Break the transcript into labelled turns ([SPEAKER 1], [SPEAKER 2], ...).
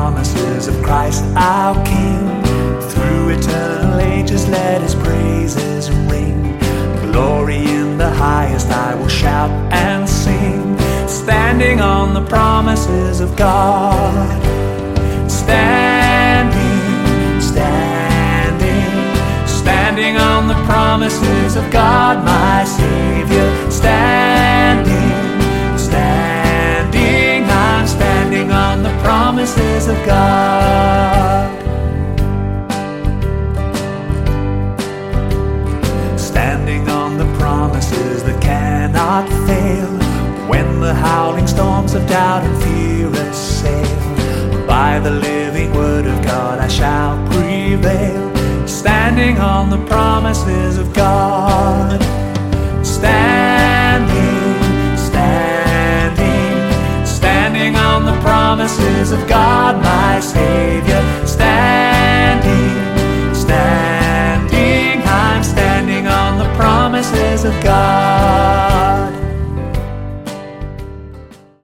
[SPEAKER 1] promises of Christ our King. Through eternal ages let his praises ring. Glory in the highest I will shout and sing. Standing on the promises of God. Standing on the promises of God, my Savior. I'm standing on the promises of God. Standing on the promises that cannot fail. When the howling storms of doubt and fear assail, by the living word of God I shall prevail. Standing on the promises of God. Standing on the promises of God, my Savior. I'm standing on the promises of God.